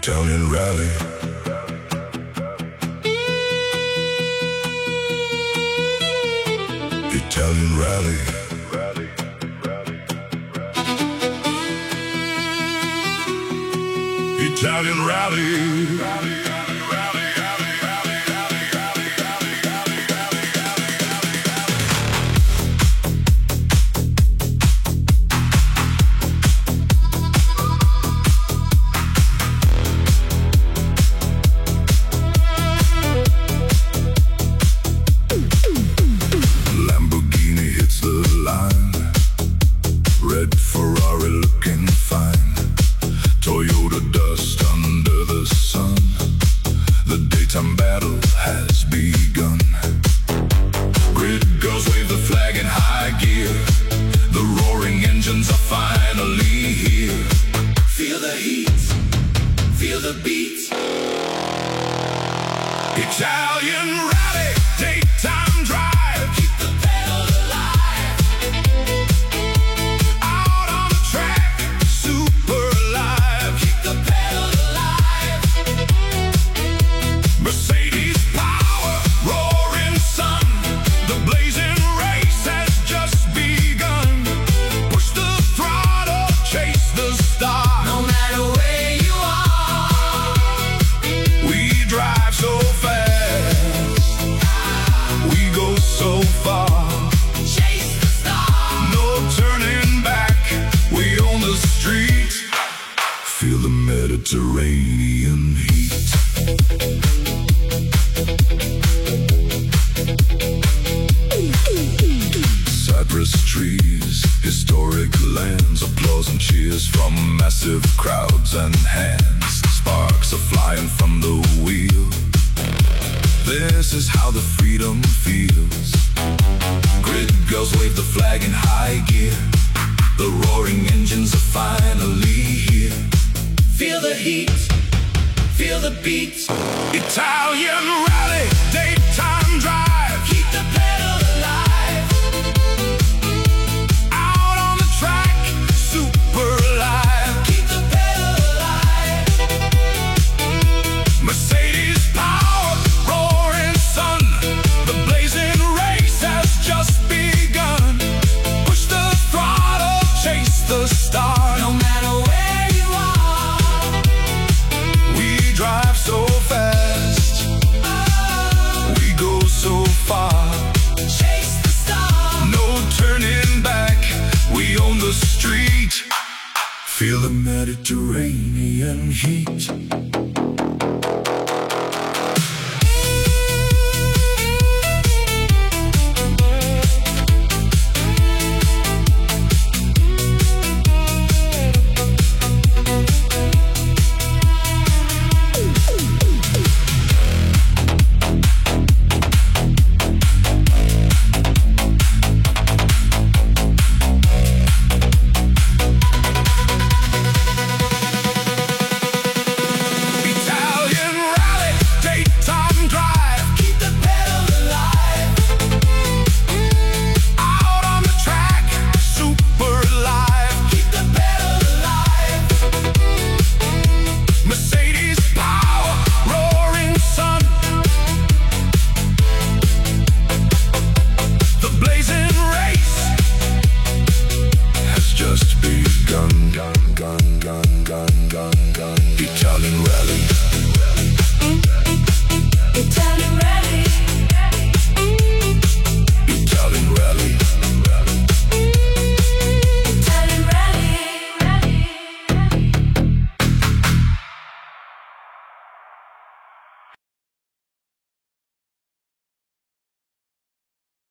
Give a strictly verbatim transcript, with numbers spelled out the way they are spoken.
Italian rally. Italian rally. Italian rally. Red Ferrari looking fine, Toyota dust under the sun. The daytime battle has begun. Grid girls wave the flag in high gear. The roaring engines are finally here. Feel the heat, feel the beat. Italian rally, daytime drive. Keep the pedal alive. Out on the track, super alive. Keep the pedal alive. Mercedes power, roaring sun. The blazing race has just begun. Push the throttle, chase the star. No matter where you are, we drive so fast. We go so far. Chase the star. No turning back. We own the street. Feel the Mediterranean heat. Cypress trees, historic lands, applause and cheers from massive crowds and hands. Sparks are flying from the wheel. This is how the freedom feels. Grid girls wave the flag in high gear. The roaring engines are finally here. Feel the heat, feel the beat. Italian rally, daytime drive. Keep the pedal alive. Out on the track, super alive. Keep the pedal alive. Mercedes power, roaring sun. The blazing race has just begun. Push the throttle, chase the star. No matter where you are, we drive so fast. We go so far. Chase the star. No turning back. We own the street. Feel the Mediterranean heat. Gun, gun, gun, gun, gun, gun, gun. Italian rap.